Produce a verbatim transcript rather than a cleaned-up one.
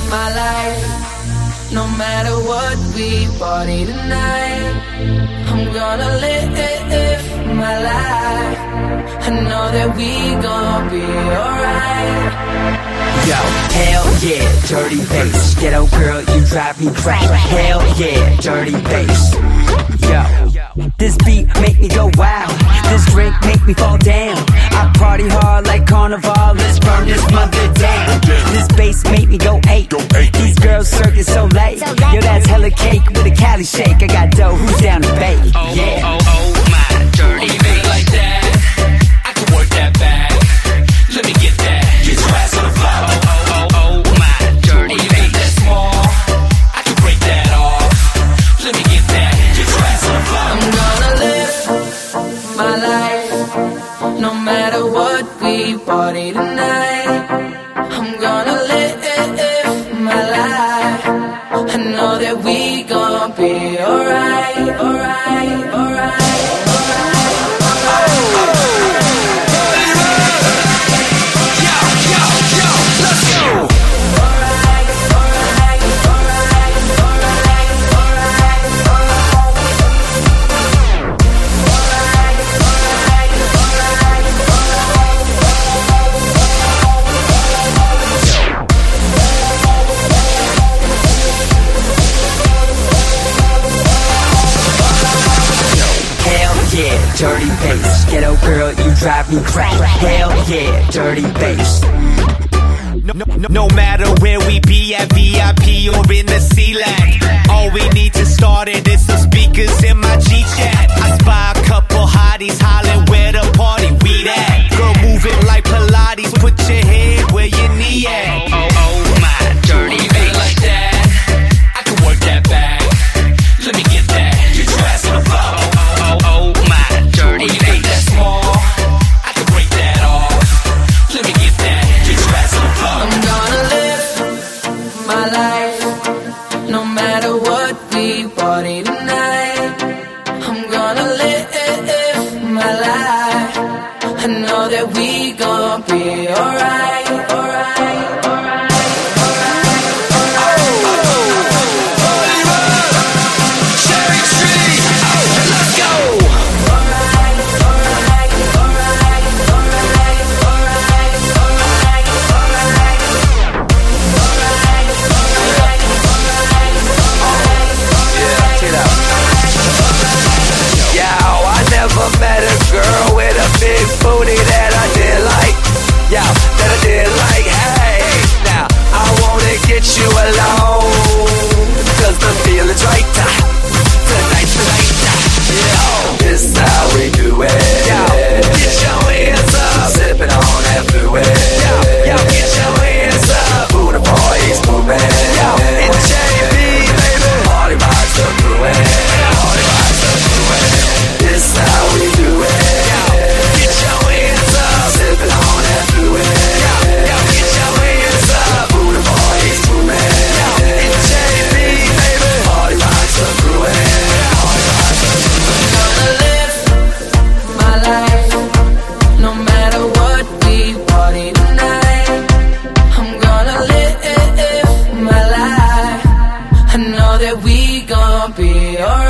my life. No matter what, we party tonight. I'm gonna live my life. I know that we gon' be alright. Yo, hell yeah, dirty bass. Ghetto girl, you drive me crazy. Hell yeah, dirty bass. Yo, this beat make me go wild. This drink make me fall down. I party hard like carnival. Let's burn this mother down. This bass make me go eight. These girls circling so late. Yo, that's hella cake with a Cali shake. I got dough, who's down to bake? Yeah. Oh, oh, oh, my dirty bass. Like that, I can work that back. Let me get that. Get your ass on the floor. Oh, oh, oh, oh, my dirty bass. That small, I can break that off. Let me get that. Get your ass on the floor. I'm gonna live my life. No matter what, we party tonight. I'm gonna live my life. I know that we gon' be alright, alright, alright. Dirty bass, ghetto girl, you drive me crazy. Hell yeah, dirty bass. No, no, no matter where we be, at V I P or in the C-Lac, all we need to start it is some speakers in my G-Chat. I spy a couple hotties hollering where the party we at. Girl, move it like Pilates, put your head where your knee at. Oh, oh, oh, my dirty bass. Like that, I can work that back. Let me get that. Get your ass on the floor. Oh, oh, oh, my dirty bass. That small, I can break that off. Let me get that. Get your ass on the floor. I'm gonna live my life. No matter what, we party tonight. I'm gonna live my life. I know that we gon' be alright, alright, alright. Met a girl with a big booty that I did like, yeah, that I did like. Hey, now I wanna get you alone, cause the feeling's right. Tonight, tonight, yeah. This is how we do it. Yo, get your hands up, sipping on that fluid. Yo, yo, get your hands up, who the boys moving? Yo, it's J B, baby. Party rocks the fluid. Party rocks the fluid. This is how we do it. Yo, get your hands up, sipping on that fluid. Yo, yo, get your hands up, who the boys moving? Yo, it's J B, baby. Party rocks the fluid. Party rocks the fluid. Gonna live my life. No matter what, we party tonight. I'm gonna live my life. I know that we gon' be alright.